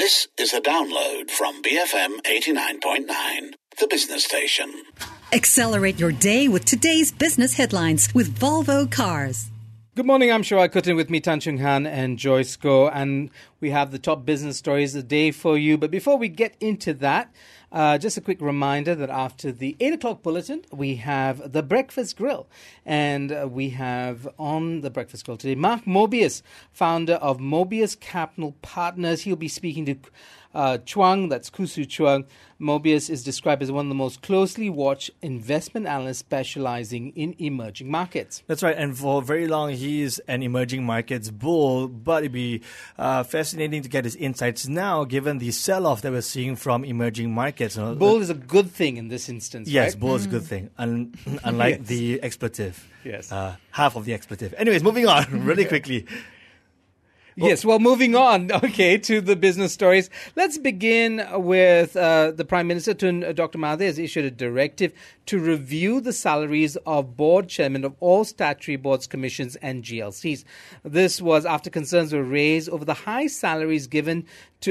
This is a download from BFM 89.9, the business station. Accelerate your day with today's business headlines with Volvo Cars. Good morning, I'm Shirak Kutin with me, Tan Chung Han and Joyce Goh, and we have the top business stories of the day for you. But before we get into that, just a quick reminder that after the 8 o'clock bulletin, we have the Breakfast Grill. And we have on the Breakfast Grill today, Mark Mobius, founder of Mobius Capital Partners. He'll be speaking to Chuang, that's Kusu Chuang. Mobius is described as one of the most closely watched investment analysts specializing in emerging markets. That's right, and for very long he's an emerging markets bull, but it'd be fascinating to get his insights now given the sell-off that we're seeing from emerging markets. Bull is a good thing in this instance, yes, right? Bull is a good thing, unlike Yes. the expletive. Yes. Half of the expletive. Anyways, moving on really quickly. Yes, well, moving on, okay, to the business stories. Let's begin with the Prime Minister, Dr. Mahathir, has issued a directive to review the salaries of board chairmen of all statutory boards, commissions and GLCs. This was after concerns were raised over the high salary given to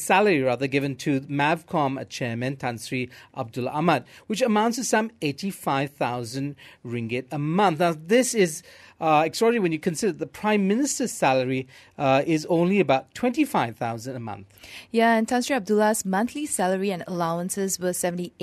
Mavcom chairman Tan Sri Abdul Ahmad, which amounts to some 85,000 ringgit a month. Now, this is extraordinary when you consider the Prime Minister's salary is only about 25,000 a month. Yeah, and Tan Sri Abdullah's monthly salary and allowances were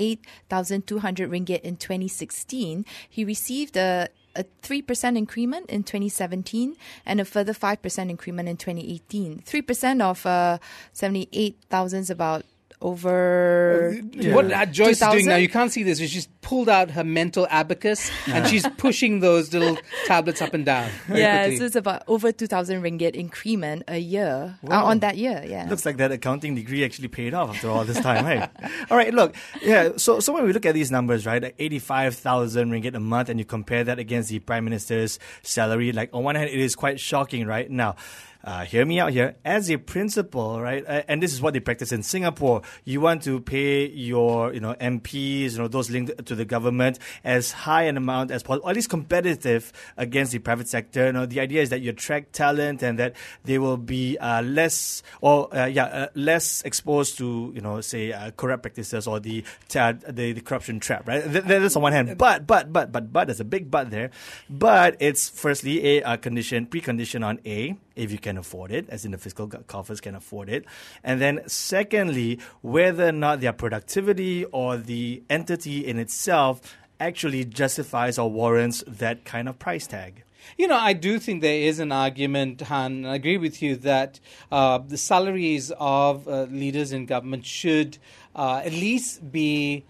78,200 ringgit in 2016. He received a 3% increment in 2017 and a further 5% increment in 2018. 3% of 78,000 is about over What Joyce is 2,000? doing now, you can't see this, she's pulled out her mental abacus and she's pushing those little tablets up and down. very Yeah, quickly. so it's about over 2,000 ringgit increment a year on that year. Yeah, Looks like that accounting degree actually paid off after all this time, right? All right, look, yeah, so when we look at these numbers, right, like 85,000 ringgit a month, and you compare that against the Prime Minister's salary, like on one hand, it is quite shocking, right? Now, hear me out here. As a principle, right, and this is what they practice in Singapore, you want to pay your, MPs, those linked to the government as high an amount as possible, or at least competitive against the private sector. The idea is that you attract talent and that they will be less exposed to, say, corrupt practices or the corruption trap, right? That's on one hand. But, there's a big but there. But it's firstly a precondition on A, if you can afford it, as in the fiscal coffers can afford it. And then secondly, whether or not their productivity or the entity in itself actually justifies or warrants that kind of price tag. I do think there is an argument, Han, and I agree with you that the salaries of leaders in government should at least be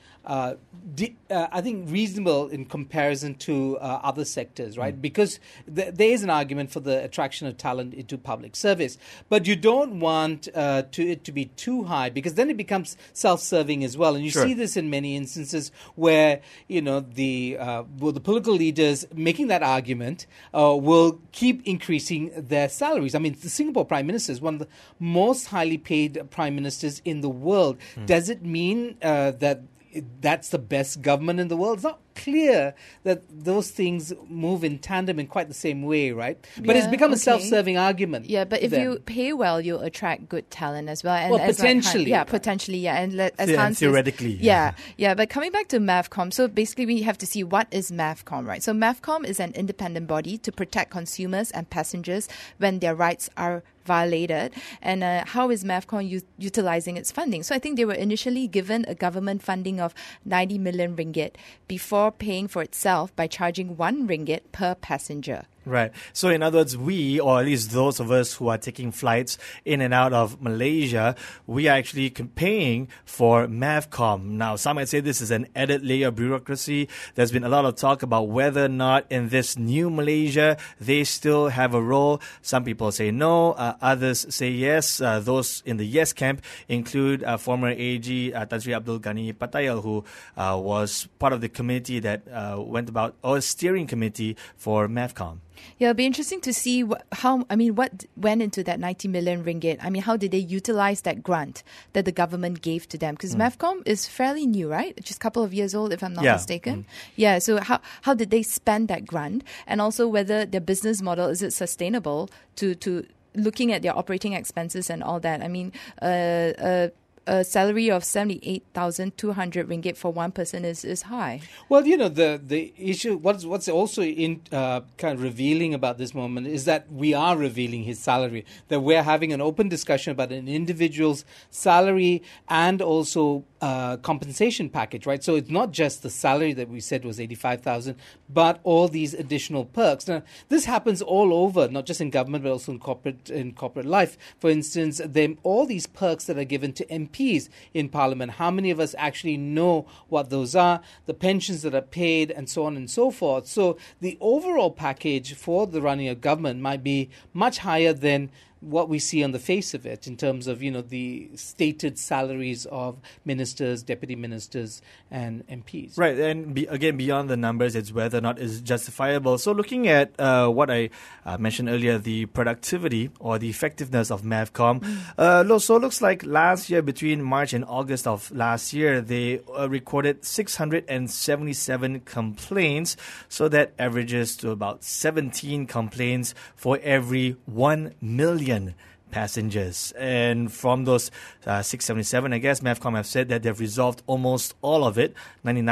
I think reasonable in comparison to other sectors, right? Because there is an argument for the attraction of talent into public service. But you don't want it to be too high, because then it becomes self-serving as well. And you see this in many instances where, the political leaders making that argument will keep increasing their salaries. I mean, the Singapore Prime Minister is one of the most highly paid prime ministers in the world. Does it mean that that's the best government in the world? It's not clear that those things move in tandem in quite the same way, right? But it's become a self-serving argument. Yeah, but if you pay well, you'll attract good talent as well. And well, as potentially. Potentially, yeah. And as Yeah, Hans theoretically. Yeah. But coming back to Mavcom, so basically we have to see what is Mavcom, right? So Mavcom is an independent body to protect consumers and passengers when their rights are violated. And how is Mavcom utilizing its funding? So I think they were initially given a government funding of 90 million ringgit before paying for itself by charging 1 ringgit per passenger. Right. So in other words, we, or at least those of us who are taking flights in and out of Malaysia, we are actually paying for Mavcom. Now, some might say this is an added layer of bureaucracy. There's been a lot of talk about whether or not in this new Malaysia, they still have a role. Some people say no. Others say yes. Those in the yes camp include former AG Tan Sri Abdul Ghani Patayal, who was part of the committee that steering committee for Mavcom. Yeah, it'll be interesting to see what went into that 90 million ringgit. I mean, how did they utilize that grant that the government gave to them? Because Mavcom is fairly new, right? Just a couple of years old, if I'm not mistaken. Yeah, so how did they spend that grant? And also whether their business model, is it sustainable to looking at their operating expenses and all that, I mean, a salary of 78,200 ringgit for one person is high. Well, the issue, what's also kind of revealing about this moment is that we are revealing his salary, that we're having an open discussion about an individual's salary and also compensation package, right? So it's not just the salary that we said was 85,000, but all these additional perks. Now, this happens all over, not just in government, but also in corporate life. For instance, all these perks that are given to MPs in Parliament. How many of us actually know what those are? The pensions that are paid, and so on and so forth. So the overall package for the running of government might be much higher than what we see on the face of it in terms of, the stated salaries of ministers, deputy ministers, and MPs. Right, and again, beyond the numbers, it's whether or not it's justifiable. So looking at what I mentioned earlier, the productivity or the effectiveness of MAVCOM, so it looks like last year, between March and August of last year, they recorded 677 complaints, so that averages to about 17 complaints for every 1 million passengers. And from those 677, I guess MAVCOM have said that they've resolved almost all of it.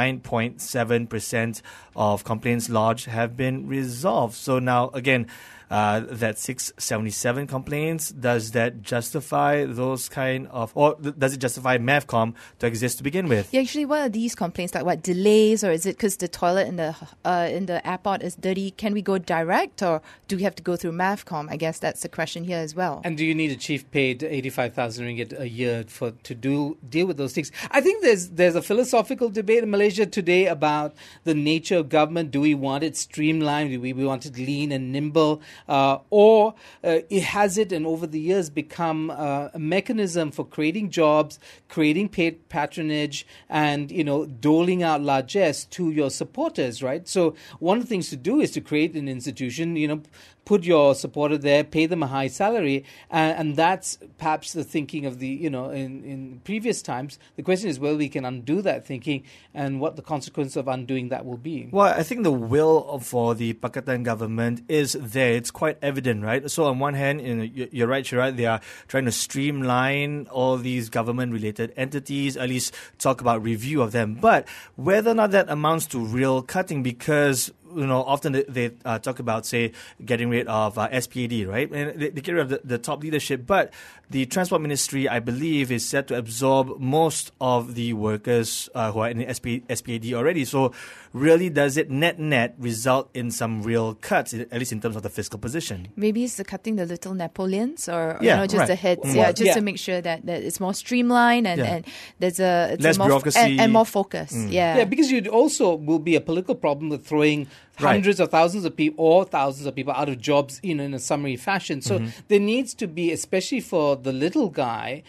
99.7% of complaints lodged have been resolved. So now, again, that 677 complaints, does that justify those kind of, or does it justify MAVCOM to exist to begin with? Yeah, actually, what are these complaints like? What, delays, or is it because the toilet in the airport is dirty? Can we go direct, or do we have to go through MAVCOM? I guess that's the question here as well. And do you need a chief paid 85,000 ringgit a year to deal with those things? I think there's a philosophical debate in Malaysia today about the nature of government. Do we want it streamlined? Do we want it lean and nimble? Or it has it, and over the years, become a mechanism for creating jobs, creating paid patronage, and doling out largesse to your supporters, right? So one of the things to do is to create an institution, put your supporter there, pay them a high salary, and that's perhaps the thinking of the, in previous times. The question is whether we can undo that thinking and what the consequence of undoing that will be. Well, I think the will for the Pakatan government is there. It's quite evident, right? So on one hand, you're right, Sharaad, they are trying to streamline all these government-related entities, at least talk about review of them. But whether or not that amounts to real cutting, because often they talk about, say, getting rid of SPAD, right? And they get rid of the top leadership. But the Transport Ministry, I believe, is set to absorb most of the workers who are in the SPAD already. So really, does it net result in some real cuts, at least in terms of the fiscal position? Maybe it's cutting the little Napoleons or just the heads, to make sure that it's more streamlined and there's less bureaucracy and more focus. Yeah, because you also will be a political problem with throwing hundreds of thousands of people or thousands of people out of jobs in a summary fashion. So there needs to be, especially for the little guy,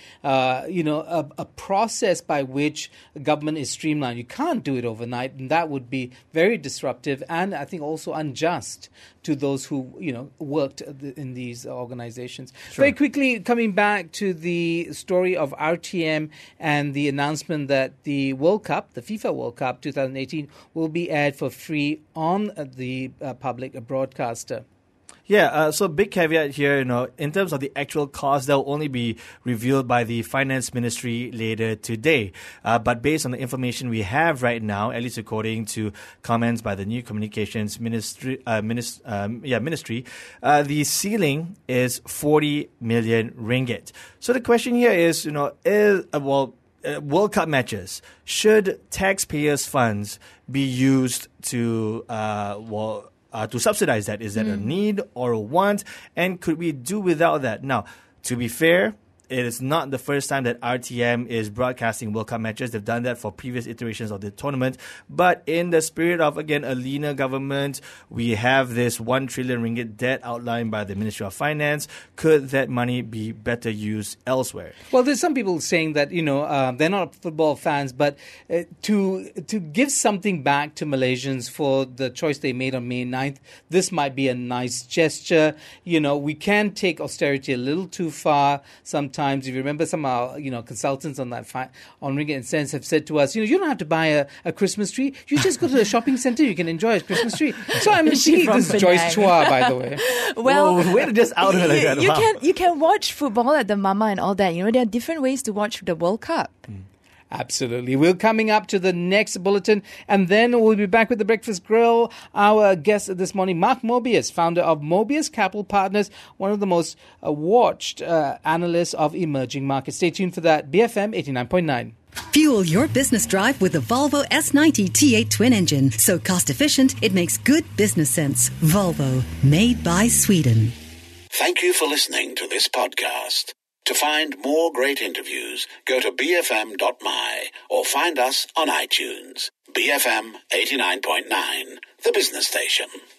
a process by which government is streamlined. You can't do it overnight, and that would be very disruptive and I think also unjust to those who worked in these organizations. Sure. Very quickly, coming back to the story of RTM and the announcement that the World Cup, the FIFA World Cup 2018, will be aired for free on the public broadcaster. Yeah, so big caveat here, in terms of the actual cost, that will only be revealed by the Finance Ministry later today. But based on the information we have right now, at least according to comments by the New Communications Ministry, the ceiling is 40 million ringgit. So the question here is, World Cup matches, should taxpayers' funds be used to subsidize that? Is that a need or a want? And could we do without that? Now, to be fair, it is not the first time that RTM is broadcasting World Cup matches. They've done that for previous iterations of the tournament. But in the spirit of, again, a leaner government, we have this 1 trillion ringgit debt outlined by the Ministry of Finance. Could that money be better used elsewhere? Well, there's some people saying that, they're not football fans, but to give something back to Malaysians for the choice they made on May 9th, this might be a nice gesture. We can take austerity a little too far sometimes. times, if you remember, some of our consultants on that on Ringgit and Cents have said to us, you don't have to buy a Christmas tree. You just go to the shopping centre. You can enjoy a Christmas tree. So I'm seeing this from Joyce Penang. Chua, by the way. Well, Whoa, way to just out her like that. you Wow. can watch football at the Mama and all that. There are different ways to watch the World Cup. Absolutely. We're coming up to the next bulletin, and then we'll be back with the Breakfast Grill. Our guest this morning, Mark Mobius, founder of Mobius Capital Partners, one of the most watched analysts of emerging markets. Stay tuned for that. BFM 89.9. Fuel your business drive with the Volvo S90 T8 twin engine. So cost efficient, it makes good business sense. Volvo, made by Sweden. Thank you for listening to this podcast. To find more great interviews, go to bfm.my or find us on iTunes. BFM 89.9, the business station.